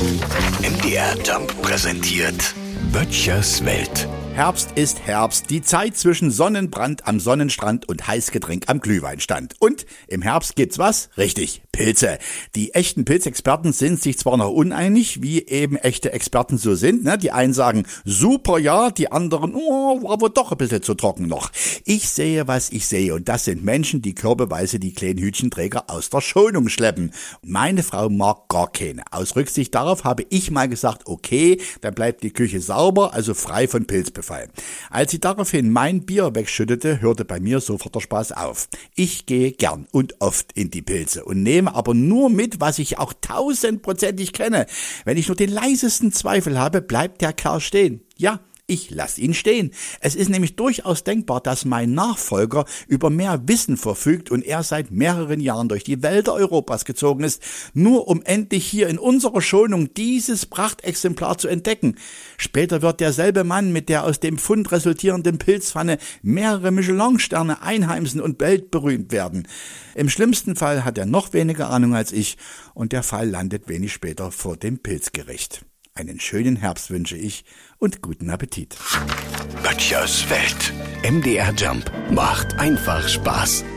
MDR Jump präsentiert Böttchers Welt. Herbst ist Herbst, die Zeit zwischen Sonnenbrand am Sonnenstrand und Heißgetränk am Glühweinstand. Und im Herbst gibt's was? Richtig, Pilze. Die echten Pilzexperten sind sich zwar noch uneinig, wie eben echte Experten so sind. Ne? Die einen sagen, super ja, die anderen, war wohl doch ein bisschen zu trocken noch. Ich sehe, was ich sehe, und das sind Menschen, die körbeweise die kleinen Hütchenträger aus der Schonung schleppen. Meine Frau mag gar keine. Aus Rücksicht darauf habe ich mal gesagt, okay, dann bleibt die Küche sauber, also frei von Pilzbefall. Als sie daraufhin mein Bier wegschüttete, hörte bei mir sofort der Spaß auf. Ich gehe gern und oft in die Pilze und nehme aber nur mit, was ich auch 1000%ig kenne. Wenn ich nur den leisesten Zweifel habe, bleibt der Kerl stehen. Ja, ich lasse ihn stehen. Es ist nämlich durchaus denkbar, dass mein Nachfolger über mehr Wissen verfügt und er seit mehreren Jahren durch die Wälder Europas gezogen ist, nur um endlich hier in unserer Schonung dieses Prachtexemplar zu entdecken. Später wird derselbe Mann mit der aus dem Fund resultierenden Pilzpfanne mehrere Michelin-Sterne einheimsen und weltberühmt werden. Im schlimmsten Fall hat er noch weniger Ahnung als ich und der Fall landet wenig später vor dem Pilzgericht. Einen schönen Herbst wünsche ich und guten Appetit. Böttchers Welt. MDR Jump macht einfach Spaß.